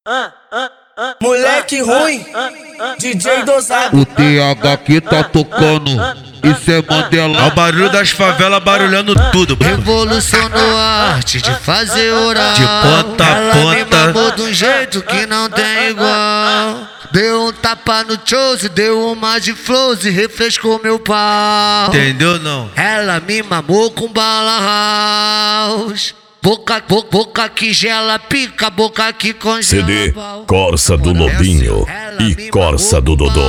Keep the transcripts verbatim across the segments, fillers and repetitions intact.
Moleque ruim, D J dosado. O T H que tá tocando, isso é Mandela. É o barulho das favelas barulhando tudo. Revolucionou a arte de fazer oral. De ponta a Ela me ponta. mamou de um jeito que não tem igual. Deu um tapa no chose, deu uma de flows e refrescou meu pau. Entendeu não? Ela me mamou com bala house. Boca, boca, boca que gela, pica, boca que congela. C D Corsa do Lobinho e Corsa do Dodô.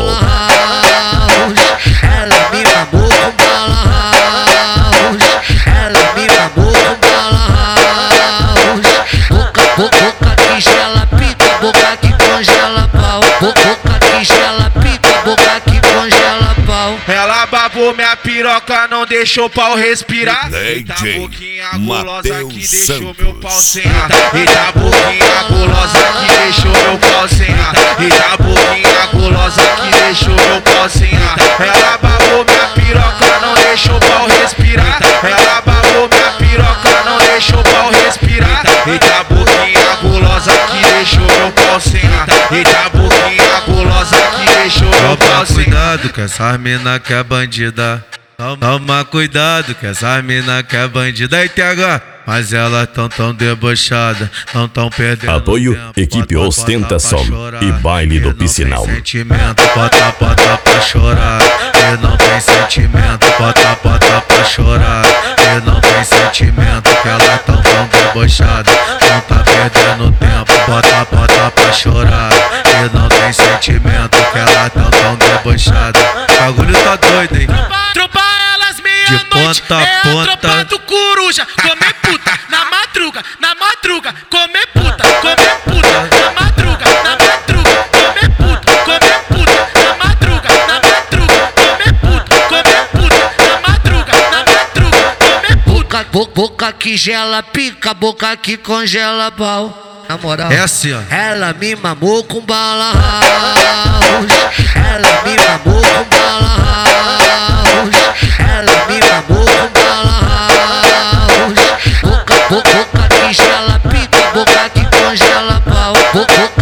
Ela me mamou com bala house. Ela me mamou com bala house. Boca, boca, boca que gela, pica, boca que congela pau. Boca que gela, pica, boca que congela pau. Ela babou minha piroca, não deixou o pau respirar. D J Eita boquinha gulosa Mateus que deixou Santos. meu pau sem ar. Eita boquinha gulosa que deixou meu pau sem ar. Eita boquinha gulosa que deixou meu pau sem ar. Ela babou minha piroca, não deixou o pau respirar. Ela babou minha piroca, não deixou o pau respirar. Eita boquinha gulosa que deixou meu pau sem ar. Eita boquinha gulosa que deixou meu pau sem ar. Cuidado que essa mina que é bandida. Toma cuidado que essa mina que é bandida. Aí T H, mas elas tão tão debochada, não tão perdendo Apoio tempo. Equipe Bota, Ostentação bota pra chorar. e Baile do E não tem Piscinão. sentimento, bota, bota pra chorar. E não tem sentimento, bota, bota pra chorar. E não tem sentimento, que elas tão tão debochada, não tá perdendo tempo. Bota, bota pra chorar. E não tem sentimento, que elas tão tão debochada. O bagulho tá doido, hein? Tropa elas De meia-noite, ponta a é a ponta. tropa do coruja. Comer puta, na madruga, na madruga. Comer puta, comer puta, na madruga, na madruga. Comer puta, comer puta, na madruga, na madruga. Comer puta, comer puta, na madruga, na madruga. Comer puta. Boca, boca, boca que gela, pica, boca que congela pau. Na moral, É assim, ó. ela me mamou com bala house. Ela me mamou com bala house. Ela me mamou com bala house. Boca, boca, boca que gela, pica, boca que congela pau. Boca,